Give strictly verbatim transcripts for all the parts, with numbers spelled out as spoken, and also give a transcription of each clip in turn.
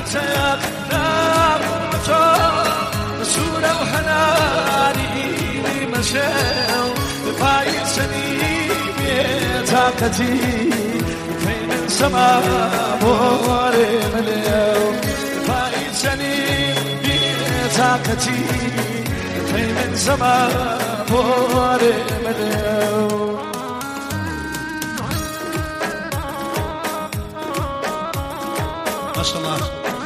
سياق نار ومطار سورة وحناني لمشاو بفايد سنين طاقتي فين السما بوري مليو بفايد سنين طاقتي فين السما بوري مليو ما شاء الله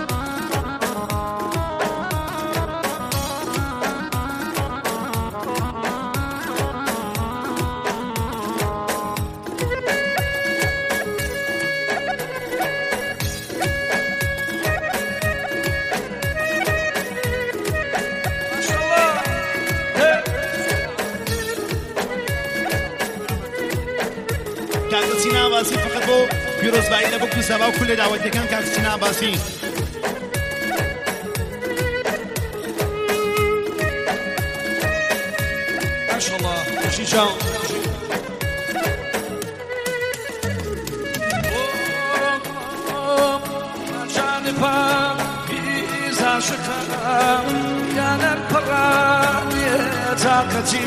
سینا عباسی فقط بو پیروزبایی نبود سبا و کل دعوت کن که سینا عباسی ماشاءالله خوشی جان جانبم بیز عاشقم یعنی پرانی طاقتی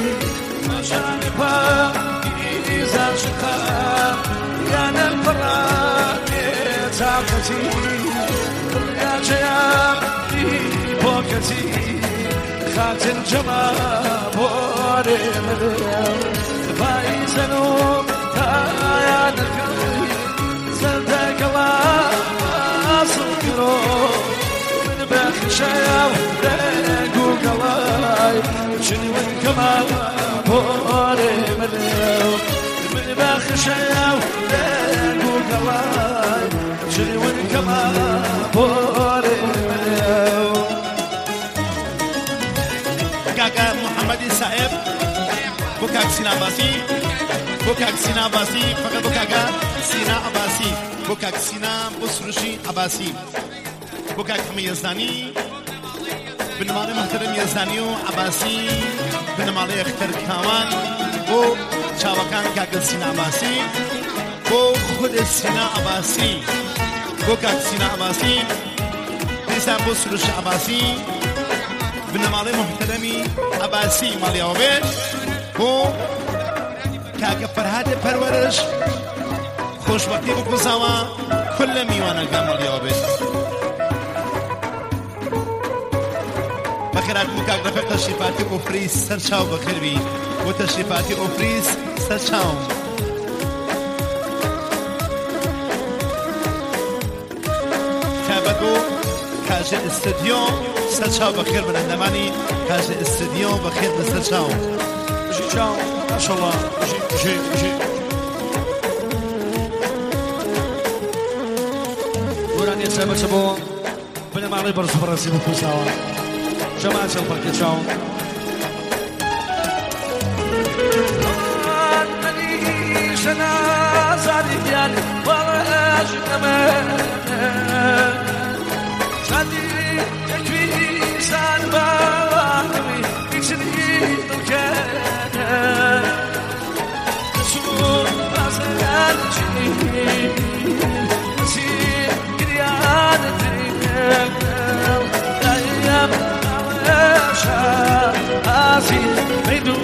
جانبم بیز عاشقم یعنی پرانی طاقتی یا جیام بی پاکتی خاطر جمع بوری ملیم فایزنم تایان کلی زلده گلاس کرو من بخشیم دگو گلای چنین کما بوری ملیم من بخشیم دگو گلای چنین کما بوری ملیم کاکا محمدی صاحب بو کاک سینا عباسی بو کاک سینا عباسی فقط بو کاکا سینا عباسی بو کاک سینا بسروشی عباسی بو کاک همه یزدانی بنمال محترم یزدانی و عباسی بنمال اختر کاوان بو چاوکان کاک سینا عباسی بو خود سینا عباسی بو کاک سینا عباسی دیسا بسروش عباسی بنمال محترمی عباسی مالی آوید بو کاک فرهاد پرورش خوشبختی بکوزاوا کل میوانه مالی آوید بخیرات مکاک رفق تشریفاتی افریس سرچاو بخیر بی و تشریفاتی افریس سرچاو کابدو کاج استودیو سرچاو بخیر برندمانی کاج استودیو بخیر بسرچاو جی جان ماشاءالله جی جی جی ورانی سبب سبب بنمالی برس برسی بکوزاوا جماعة الفرق شاون أنني شنازالي ديالي ولا أجنمي خلي يكفي سان باقي يشري الكان رسول بازال جني نسير قريان الدنيا أيام آسي ميدو